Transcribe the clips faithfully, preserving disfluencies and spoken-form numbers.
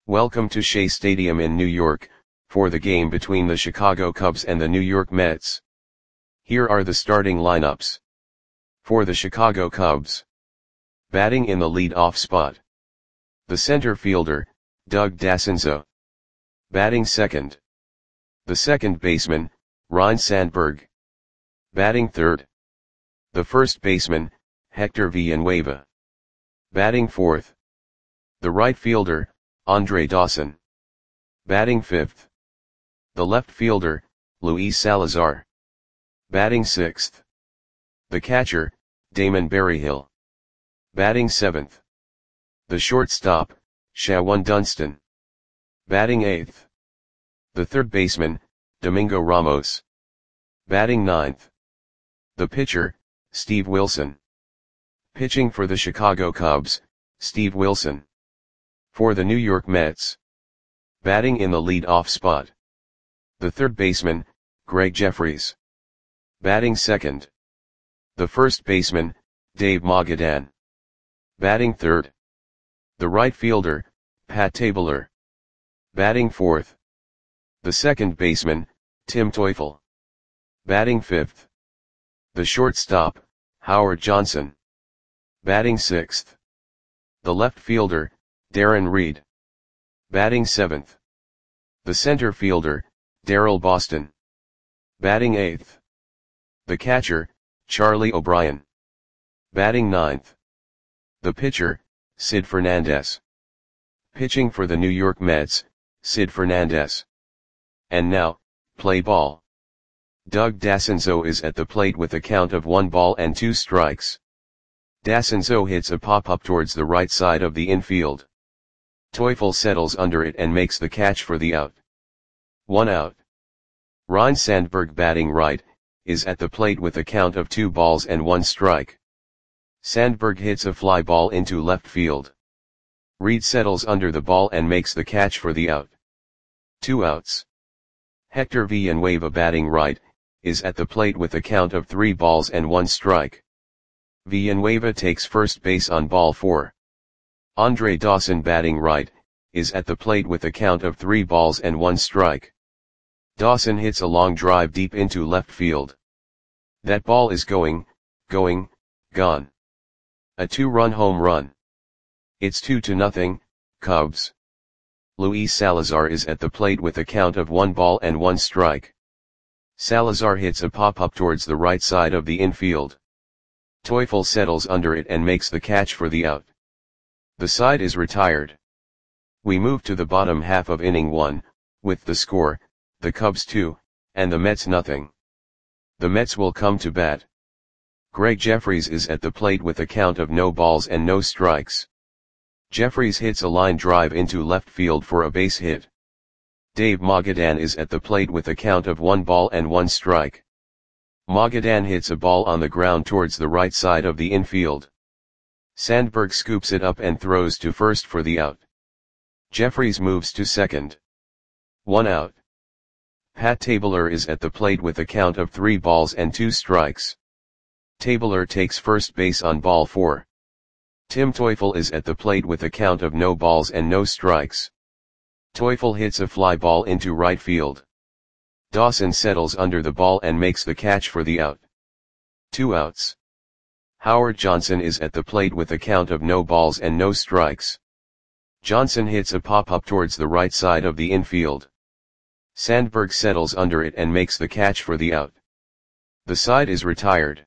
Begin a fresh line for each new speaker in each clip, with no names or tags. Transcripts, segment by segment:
Welcome to Shea Stadium in New York, for the game between the Chicago Cubs and the New York Mets. Here are the starting lineups. For the Chicago Cubs. Batting in the lead-off spot. The center fielder, Doug Dascenzo. Batting second. The second baseman, Ryne Sandberg. Batting third. The first baseman, Hector Villanueva. Batting fourth. The right fielder, Andre Dawson. Batting fifth. The left fielder, Luis Salazar. Batting sixth. The catcher, Damon Berryhill. Batting seventh. The shortstop, Shawon Dunston. Batting eighth. The third baseman, Domingo Ramos. Batting ninth. The pitcher, Steve Wilson. Pitching for the Chicago Cubs, Steve Wilson. For the New York Mets. Batting in the lead-off spot. The third baseman, Gregg Jefferies. Batting second. The first baseman, Dave Magadan. Batting third. The right fielder, Pat Tabler. Batting fourth. The second baseman, Tim Teufel. Batting fifth. The shortstop, Howard Johnson. Batting sixth. The left fielder, Darren Reed. Batting seventh. The center fielder, Darryl Boston. Batting eighth. The catcher, Charlie O'Brien. Batting ninth. The pitcher, Sid Fernandez. Pitching for the New York Mets, Sid Fernandez. And now, play ball. Doug Dascenzo is at the plate with a count of one ball and two strikes. Dascenzo hits a pop-up towards the right side of the infield. Teufel settles under it and makes the catch for the out. One out. Ryne Sandberg, batting right, is at the plate with a count of two balls and one strike. Sandberg hits a fly ball into left field. Reed settles under the ball and makes the catch for the out. Two outs. Hector Villanueva, batting right, is at the plate with a count of three balls and one strike. Villanueva takes first base on ball four. Andre Dawson, batting right, is at the plate with a count of three balls and one strike. Dawson hits a long drive deep into left field. That ball is going, going, gone. A two-run home run. It's two to nothing, Cubs. Luis Salazar is at the plate with a count of one ball and one strike. Salazar hits a pop-up towards the right side of the infield. Teufel settles under it and makes the catch for the out. The side is retired. We move to the bottom half of inning one, with the score, the Cubs two, and the Mets nothing. The Mets will come to bat. Gregg Jefferies is at the plate with a count of no balls and no strikes. Jefferies hits a line drive into left field for a base hit. Dave Magadan is at the plate with a count of one ball and one strike. Magadan hits a ball on the ground towards the right side of the infield. Sandberg scoops it up and throws to first for the out. Jefferies moves to second. One out. Pat Tabler is at the plate with a count of three balls and two strikes. Tabler takes first base on ball four. Tim Teufel is at the plate with a count of no balls and no strikes. Teufel hits a fly ball into right field. Dawson settles under the ball and makes the catch for the out. Two outs. Howard Johnson is at the plate with a count of no balls and no strikes. Johnson hits a pop-up towards the right side of the infield. Sandberg settles under it and makes the catch for the out. The side is retired.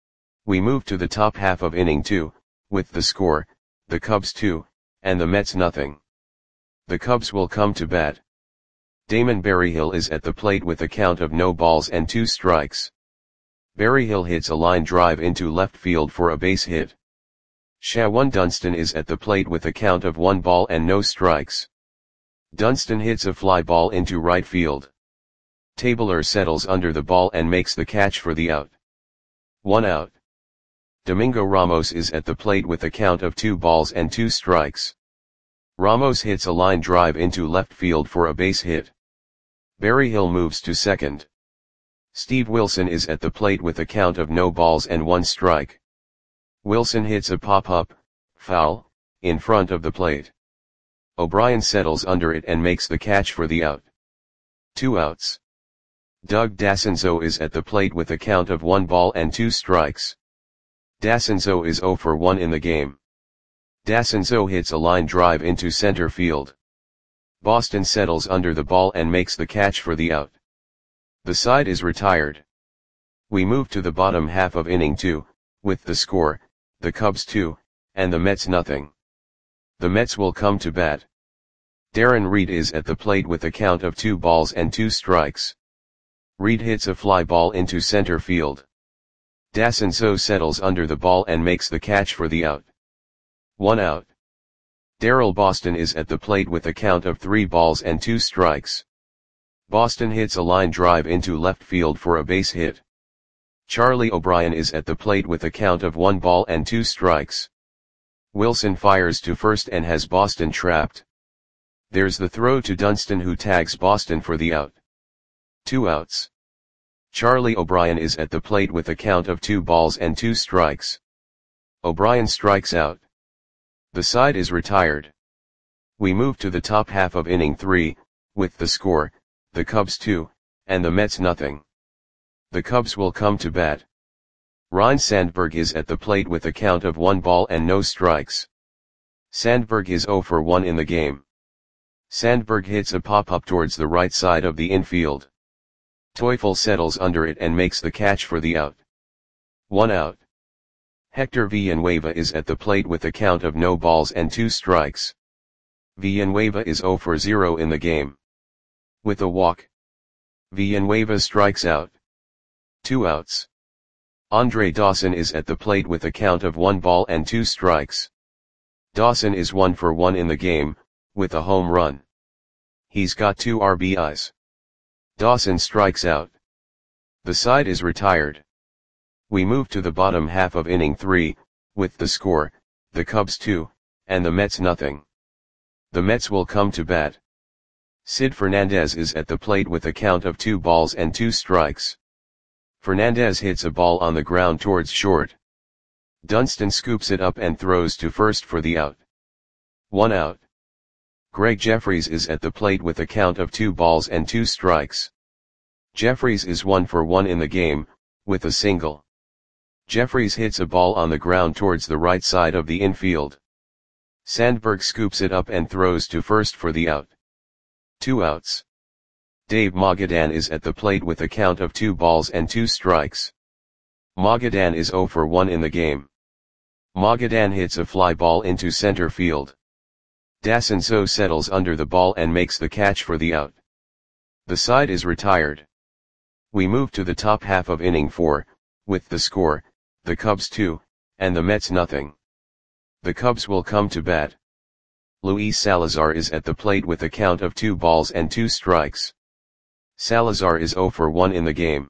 We move to the top half of inning two, with the score, the Cubs two, and the Mets nothing. The Cubs will come to bat. Damon Berryhill is at the plate with a count of no balls and two strikes. Berryhill hits a line drive into left field for a base hit. Shawon Dunston is at the plate with a count of one ball and no strikes. Dunston hits a fly ball into right field. Tabler settles under the ball and makes the catch for the out. One out. Domingo Ramos is at the plate with a count of two balls and two strikes. Ramos hits a line drive into left field for a base hit. Berryhill moves to second. Steve Wilson is at the plate with a count of no balls and one strike. Wilson hits a pop-up, foul, in front of the plate. O'Brien settles under it and makes the catch for the out. Two outs. Doug Dassenzo is at the plate with a count of one ball and two strikes. Dassenzo is oh for one in the game. Dassenzo hits a line drive into center field. Boston settles under the ball and makes the catch for the out. The side is retired. We move to the bottom half of inning two, with the score, the Cubs two, and the Mets nothing. The Mets will come to bat. Darren Reed is at the plate with a count of two balls and two strikes. Reed hits a fly ball into center field. Dassenzo settles under the ball and makes the catch for the out. One out. Darrell Boston is at the plate with a count of three balls and two strikes. Boston hits a line drive into left field for a base hit. Charlie O'Brien is at the plate with a count of one ball and two strikes. Wilson fires to first and has Boston trapped. There's the throw to Dunston, who tags Boston for the out. Two outs. Charlie O'Brien is at the plate with a count of two balls and two strikes. O'Brien strikes out. The side is retired. We move to the top half of inning three, with the score, the Cubs two, and the Mets nothing. The Cubs will come to bat. Ryne Sandberg is at the plate with a count of one ball and no strikes. Sandberg is oh for one in the game. Sandberg hits a pop-up towards the right side of the infield. Teufel settles under it and makes the catch for the out. One out. Hector Villanueva is at the plate with a count of no balls and two strikes. Villanueva is oh for zero in the game. With a walk, Villanueva strikes out. Two outs. Andre Dawson is at the plate with a count of one ball and two strikes. Dawson is one for one in the game, with a home run. He's got two R B Is. Dawson strikes out. The side is retired. We move to the bottom half of inning three, with the score, the Cubs two, and the Mets nothing. The Mets will come to bat. Sid Fernandez is at the plate with a count of two balls and two strikes. Fernandez hits a ball on the ground towards short. Dunston scoops it up and throws to first for the out. One out. Greg Jeffries is at the plate with a count of two balls and two strikes. Jeffries is one for one in the game, with a single. Jeffries hits a ball on the ground towards the right side of the infield. Sandberg scoops it up and throws to first for the out. Two outs. Dave Magadan is at the plate with a count of two balls and two strikes. Magadan is oh for one in the game. Magadan hits a fly ball into center field. Dassenzo settles under the ball and makes the catch for the out. The side is retired. We move to the top half of inning four, with the score, the Cubs two, and the Mets nothing. The Cubs will come to bat. Luis Salazar is at the plate with a count of two balls and two strikes. Salazar is oh for one in the game.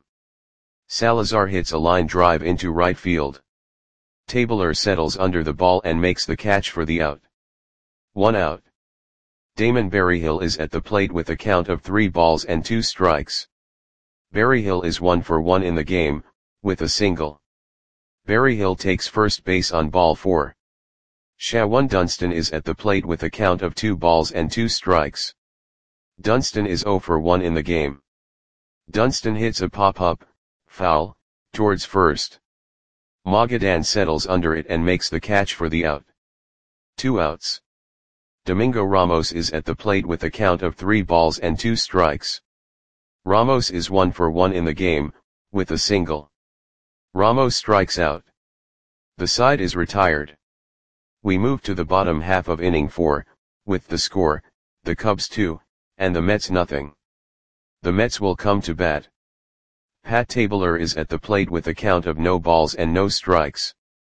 Salazar hits a line drive into right field. Tabler settles under the ball and makes the catch for the out. One out. Damon Berryhill is at the plate with a count of three balls and two strikes. Berryhill is one for one in the game, with a single. Berryhill takes first base on ball four. Shawan Dunston is at the plate with a count of two balls and two strikes. Dunston is oh for one in the game. Dunston hits a pop-up, foul, towards first. Magadan settles under it and makes the catch for the out. Two outs. Domingo Ramos is at the plate with a count of three balls and two strikes. Ramos is one for one in the game, with a single. Ramos strikes out. The side is retired. We move to the bottom half of inning four, with the score, the Cubs two, and the Mets nothing. The Mets will come to bat. Pat Tabler is at the plate with a count of no balls and no strikes.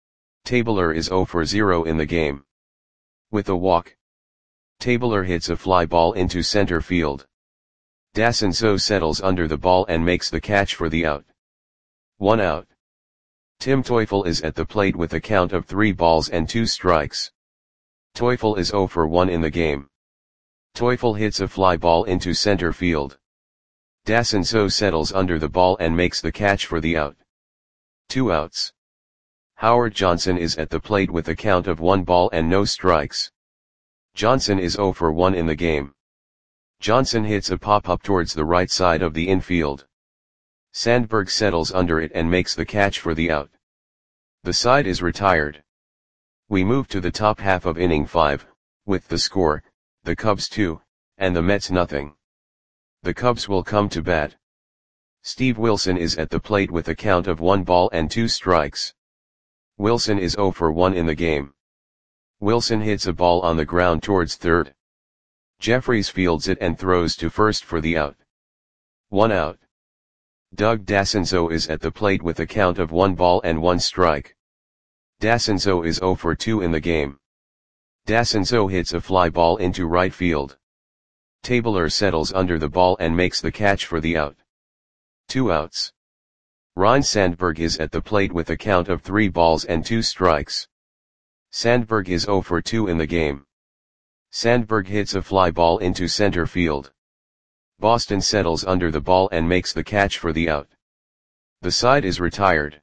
Tabler is oh for zero in the game. With a walk, Tabler hits a fly ball into center field. Dassenzo settles under the ball and makes the catch for the out. One out. Tim Teufel is at the plate with a count of three balls and two strikes. Teufel is oh for one in the game. Teufel hits a fly ball into center field. Dassenzo settles under the ball and makes the catch for the out. Two outs. Howard Johnson is at the plate with a count of one ball and no strikes. Johnson is zero for one in the game. Johnson hits a pop-up towards the right side of the infield. Sandberg settles under it and makes the catch for the out. The side is retired. We move to the top half of inning five, with the score, the Cubs two, and the Mets nothing. The Cubs will come to bat. Steve Wilson is at the plate with a count of one ball and two strikes. Wilson is zero for one in the game. Wilson hits a ball on the ground towards third. Jeffries fields it and throws to first for the out. One out. Doug Dassenzo is at the plate with a count of one ball and one strike. Dassenzo is zero for two in the game. Dassenzo hits a fly ball into right field. Tabler settles under the ball and makes the catch for the out. Two outs. Ryne Sandberg is at the plate with a count of three balls and two strikes. Sandberg is zero for two in the game. Sandberg hits a fly ball into center field. Boston settles under the ball and makes the catch for the out. The side is retired.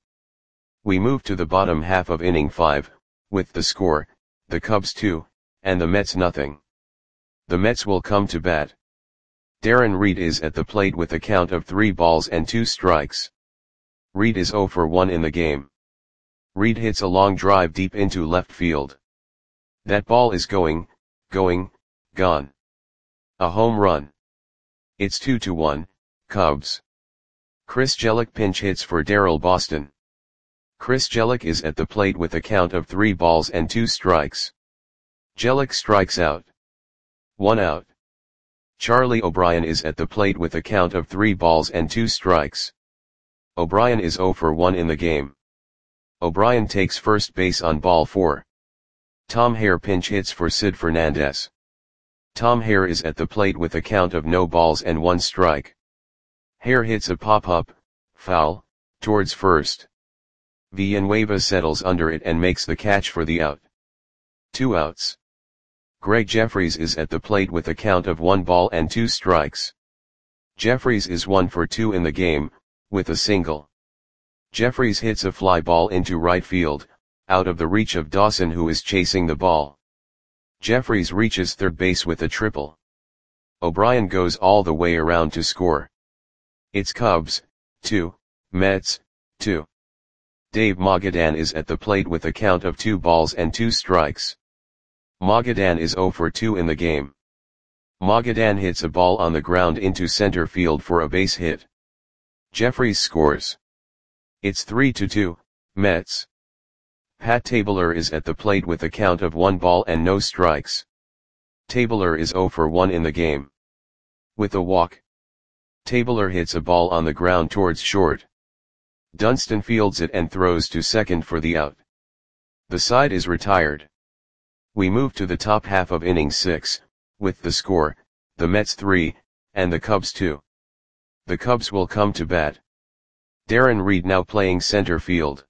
We move to the bottom half of inning five, with the score, the Cubs two, and the Mets nothing. The Mets will come to bat. Darren Reed is at the plate with a count of three balls and two strikes. Reed is zero for one in the game. Reed hits a long drive deep into left field. That ball is going, going, gone. A home run. It's two to one, Cubs. Chris Jellick pinch hits for Daryl Boston. Chris Jellick is at the plate with a count of three balls and two strikes. Jellick strikes out. One out. Charlie O'Brien is at the plate with a count of three balls and two strikes. O'Brien is zero for one in the game. O'Brien takes first base on ball four. Tom Hare pinch hits for Sid Fernandez. Tom Hare is at the plate with a count of no balls and one strike. Hare hits a pop-up, foul, towards first. Villanueva settles under it and makes the catch for the out. Two outs. Greg Jeffries is at the plate with a count of one ball and two strikes. Jeffries is one for two in the game, with a single. Jeffries hits a fly ball into right field, out of the reach of Dawson who is chasing the ball. Jeffries reaches third base with a triple. O'Brien goes all the way around to score. It's Cubs, two, Mets, two. Dave Magadan is at the plate with a count of two balls and two strikes. Magadan is zero for two in the game. Magadan hits a ball on the ground into center field for a base hit. Jeffries scores. It's three to two, Mets. Pat Tabler is at the plate with a count of one ball and no strikes. Tabler is zero for one in the game. With a walk. Tabler hits a ball on the ground towards short. Dunston fields it and throws to second for the out. The side is retired. We move to the top half of inning six, with the score, the Mets three, and the Cubs two. The Cubs will come to bat. Darren Reed now playing center field.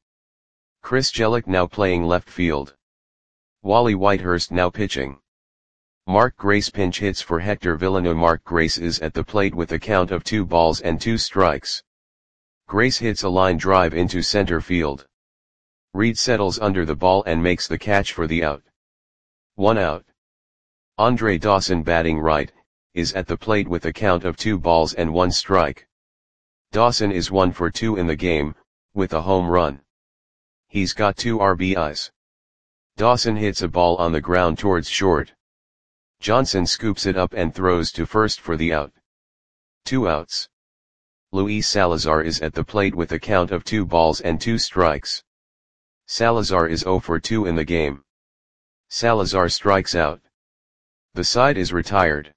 Chris Jellick now playing left field. Wally Whitehurst now pitching. Mark Grace pinch hits for Hector Villano. Mark Grace is at the plate with a count of two balls and two strikes. Grace hits a line drive into center field. Reed settles under the ball and makes the catch for the out. One out. Andre Dawson batting right, is at the plate with a count of two balls and one strike. Dawson is one for two in the game, with a home run. He's got two R B Is. Dawson hits a ball on the ground towards short. Johnson scoops it up and throws to first for the out. Two outs. Luis Salazar is at the plate with a count of two balls and two strikes. Salazar is zero for two in the game. Salazar strikes out. The side is retired.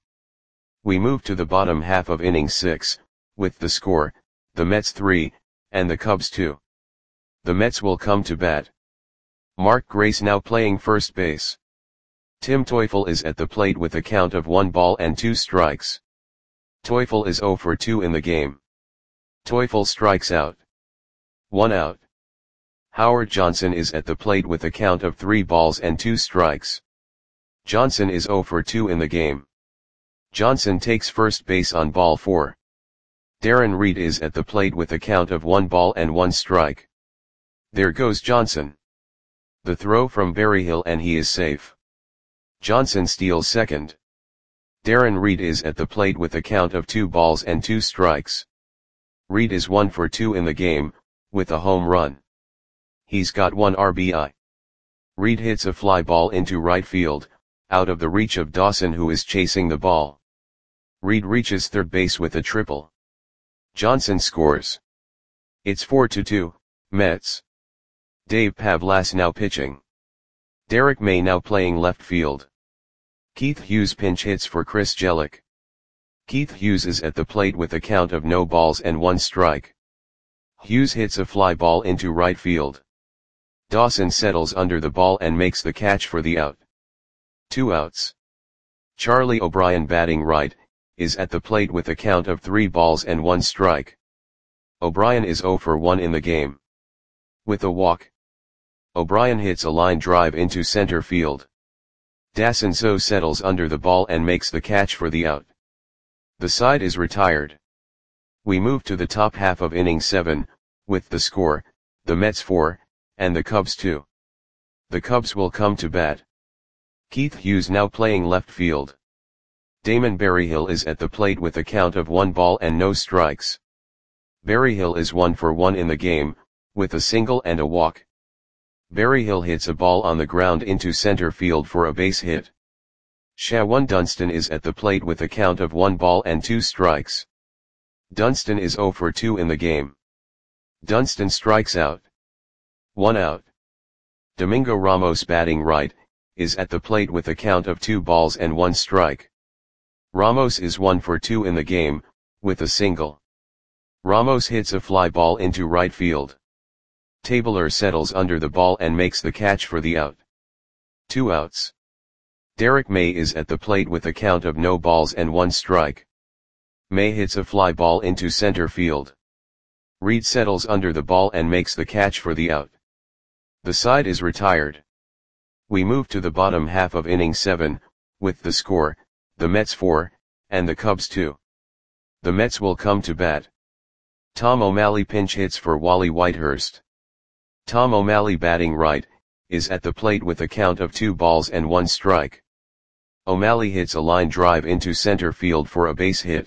We move to the bottom half of inning six, with the score, the Mets three, and the Cubs two. The Mets will come to bat. Mark Grace now playing first base. Tim Teufel is at the plate with a count of one ball and two strikes. Teufel is zero for two in the game. Teufel strikes out. One out. Howard Johnson is at the plate with a count of three balls and two strikes. Johnson is zero for two in the game. Johnson takes first base on ball four. Darren Reed is at the plate with a count of one ball and one strike. There goes Johnson. The throw from Berryhill and he is safe. Johnson steals second. Darren Reed is at the plate with a count of two balls and two strikes. Reed is one for two in the game, with a home run. He's got one R B I. Reed hits a fly ball into right field, out of the reach of Dawson, who is chasing the ball. Reed reaches third base with a triple. Johnson scores. It's four to two, Mets. Dave Pavlas now pitching. Derek May now playing left field. Keith Hughes pinch hits for Chris Jellick. Keith Hughes is at the plate with a count of no balls and one strike. Hughes hits a fly ball into right field. Dawson settles under the ball and makes the catch for the out. Two outs. Charlie O'Brien, batting right, is at the plate with a count of three balls and one strike. O'Brien is zero for one in the game. With a walk, O'Brien hits a line drive into center field. Dasenzo settles under the ball and makes the catch for the out. The side is retired. We move to the top half of inning seven, with the score, the Mets four, and the Cubs two. The Cubs will come to bat. Keith Hughes now playing left field. Damon Berryhill is at the plate with a count of one ball and no strikes. Berryhill is one for one in the game, with a single and a walk. Berryhill hits a ball on the ground into center field for a base hit. Shawan Dunston is at the plate with a count of one ball and two strikes. Dunston is zero for two in the game. Dunston strikes out. One out. Domingo Ramos, batting right, is at the plate with a count of two balls and one strike. Ramos is one for two in the game, with a single. Ramos hits a fly ball into right field. Tabler settles under the ball and makes the catch for the out. Two outs. Derek May is at the plate with a count of no balls and one strike. May hits a fly ball into center field. Reed settles under the ball and makes the catch for the out. The side is retired. We move to the bottom half of inning seven, with the score, the Mets four, and the Cubs two. The Mets will come to bat. Tom O'Malley pinch hits for Wally Whitehurst. Tom O'Malley, batting right, is at the plate with a count of two balls and one strike. O'Malley hits a line drive into center field for a base hit.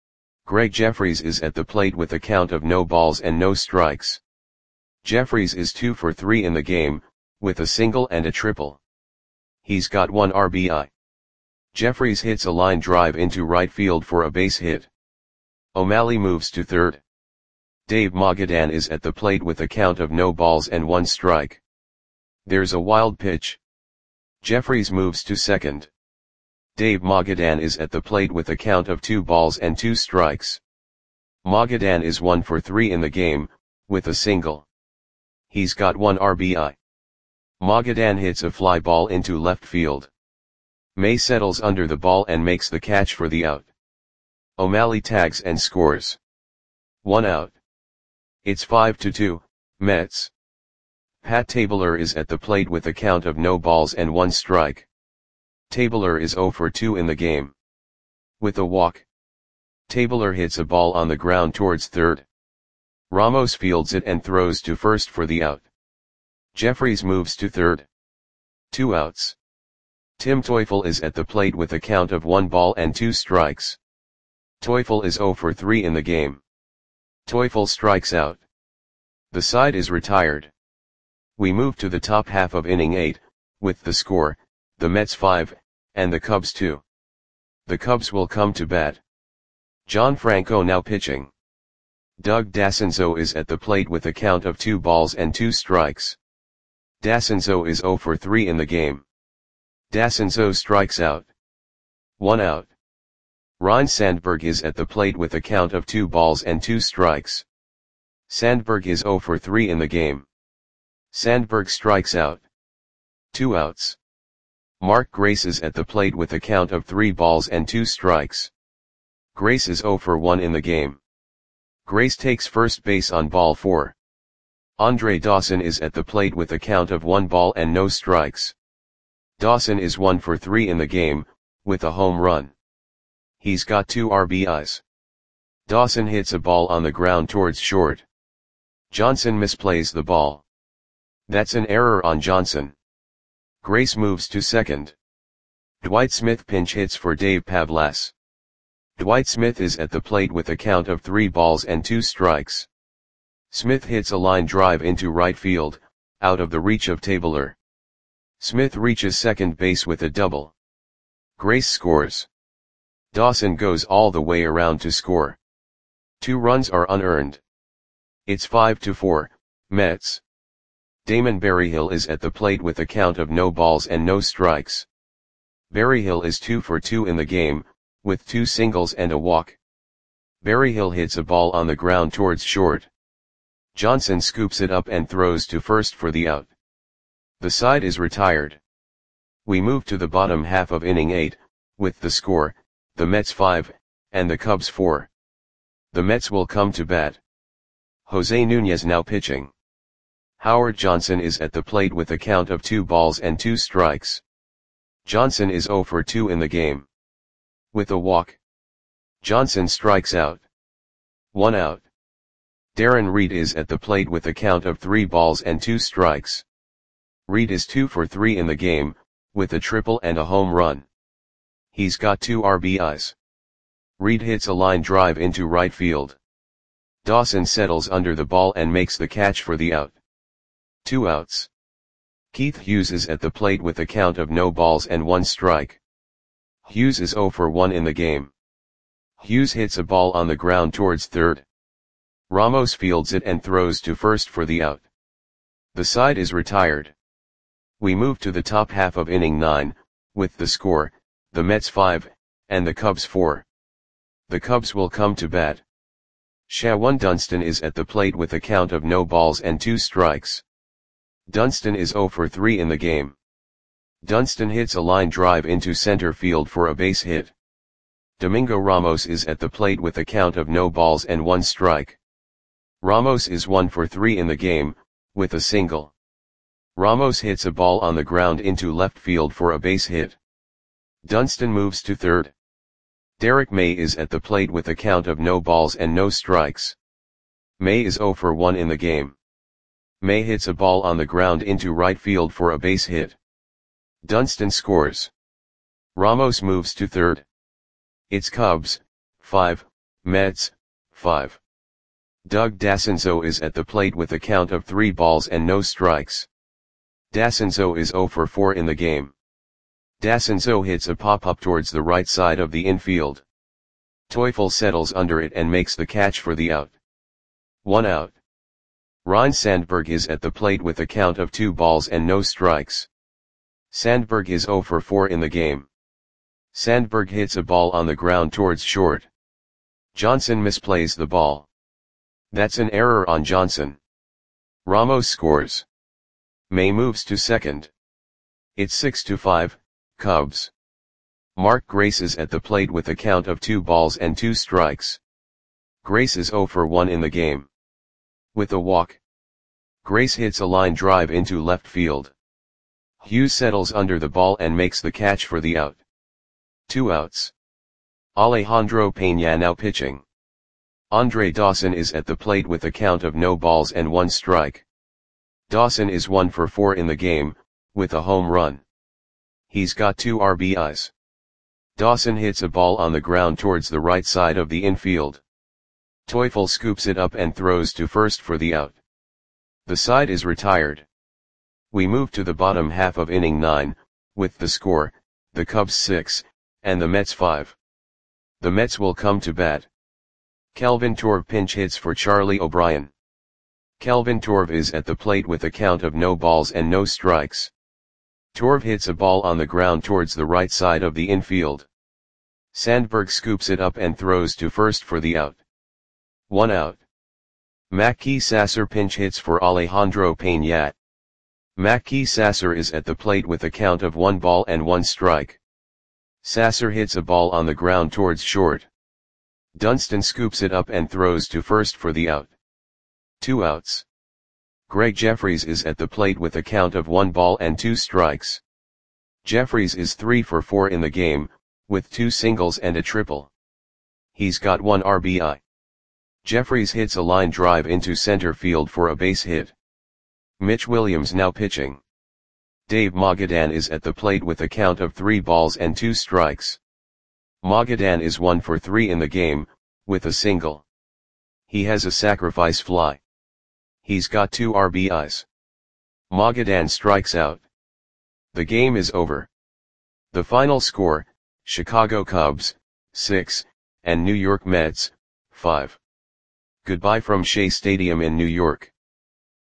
Greg Jeffries is at the plate with a count of no balls and no strikes. Jeffries is two for three in the game, with a single and a triple. He's got one R B I. Jeffries hits a line drive into right field for a base hit. O'Malley moves to third. Dave Magadan is at the plate with a count of no balls and one strike. There's a wild pitch. Jeffries moves to second. Dave Magadan is at the plate with a count of two balls and two strikes. Magadan is one for three in the game, with a single. He's got one R B I. Magadan hits a fly ball into left field. May settles under the ball and makes the catch for the out. O'Malley tags and scores. One out. It's five to two, Mets. Pat Tabler is at the plate with a count of no balls and one strike. Tabler is zero for two in the game. With a walk, Tabler hits a ball on the ground towards third. Ramos fields it and throws to first for the out. Jeffries moves to third. Two outs. Tim Teufel is at the plate with a count of one ball and two strikes. Teufel is zero for three in the game. Teufel strikes out. The side is retired. We move to the top half of inning eight, with the score, the Mets five, and the Cubs two. The Cubs will come to bat. John Franco now pitching. Doug Dasenzo is at the plate with a count of two balls and two strikes. Dasenzo is zero for three in the game. Dasenzo strikes out. One out. Ryne Sandberg is at the plate with a count of two balls and two strikes. Sandberg is zero for three in the game. Sandberg strikes out. Two outs. Mark Grace is at the plate with a count of three balls and two strikes. Grace is zero for one in the game. Grace takes first base on ball four. Andre Dawson is at the plate with a count of one ball and no strikes. Dawson is one for three in the game, with a home run. He's got two R B Is. Dawson hits a ball on the ground towards short. Johnson misplays the ball. That's an error on Johnson. Grace moves to second. Dwight Smith pinch hits for Dave Pablas. Dwight Smith is at the plate with a count of three balls and two strikes. Smith hits a line drive into right field, out of the reach of Tabler. Smith reaches second base with a double. Grace scores. Dawson goes all the way around to score. Two runs are unearned. It's five to four, Mets. Damon Berryhill is at the plate with a count of no balls and no strikes. Berryhill is two for two in the game, with two singles and a walk. Berryhill hits a ball on the ground towards short. Johnson scoops it up and throws to first for the out. The side is retired. We move to the bottom half of inning eight, with the score, the Mets five, and the Cubs four. The Mets will come to bat. Jose Nunez now pitching. Howard Johnson is at the plate with a count of two balls and two strikes. Johnson is zero for two in the game. With a walk. Johnson strikes out. One out. Darren Reed is at the plate with a count of three balls and two strikes. Reed is two for three in the game, with a triple and a home run. He's got two R B Is. Reed hits a line drive into right field. Dawson settles under the ball and makes the catch for the out. Two outs. Keith Hughes is at the plate with a count of no balls and one strike. Hughes is zero for one in the game. Hughes hits a ball on the ground towards third. Ramos fields it and throws to first for the out. The side is retired. We move to the top half of inning nine, with the score, the Mets five, and the Cubs four. The Cubs will come to bat. Shawan Dunston is at the plate with a count of no balls and two strikes. Dunston is zero for three in the game. Dunston hits a line drive into center field for a base hit. Domingo Ramos is at the plate with a count of no balls and one strike. Ramos is one for three in the game, with a single. Ramos hits a ball on the ground into left field for a base hit. Dunston moves to third. Derek May is at the plate with a count of no balls and no strikes. May is zero for one in the game. May hits a ball on the ground into right field for a base hit. Dunston scores. Ramos moves to third. It's Cubs, five, Mets, five. Doug Dassenzo is at the plate with a count of three balls and no strikes. Dassenzo is zero for four in the game. Dassenzo hits a pop-up towards the right side of the infield. Teufel settles under it and makes the catch for the out. One out. Ryne Sandberg is at the plate with a count of two balls and no strikes. Sandberg is zero for four in the game. Sandberg hits a ball on the ground towards short. Johnson misplays the ball. That's an error on Johnson. Ramos scores. May moves to second. It's six to five, Cubs. Mark Grace is at the plate with a count of two balls and two strikes. Grace is zero for one in the game. With a walk. Grace hits a line drive into left field. Hughes settles under the ball and makes the catch for the out. Two outs. Alejandro Peña now pitching. Andre Dawson is at the plate with a count of no balls and one strike. Dawson is one for four in the game, with a home run. He's got two R B Is. Dawson hits a ball on the ground towards the right side of the infield. Teufel scoops it up and throws to first for the out. The side is retired. We move to the bottom half of inning nine, with the score, the Cubs six, and the Mets five. The Mets will come to bat. Kelvin Torv pinch hits for Charlie O'Brien. Kelvin Torv is at the plate with a count of no balls and no strikes. Torv hits a ball on the ground towards the right side of the infield. Sandberg scoops it up and throws to first for the out. One out. Mackey Sasser pinch hits for Alejandro Peña. Mackey Sasser is at the plate with a count of one ball and one strike. Sasser hits a ball on the ground towards short. Dunston scoops it up and throws to first for the out. Two outs. Greg Jeffries is at the plate with a count of one ball and two strikes. Jeffries is three for four in the game, with two singles and a triple. He's got one R B I. Jeffries hits a line drive into center field for a base hit. Mitch Williams now pitching. Dave Magadan is at the plate with a count of three balls and two strikes. Magadan is one for three in the game, with a single. He has a sacrifice fly. He's got two R B Is. Magadan strikes out. The game is over. The final score, Chicago Cubs, six, and New York Mets, five. Goodbye from Shea Stadium in New York.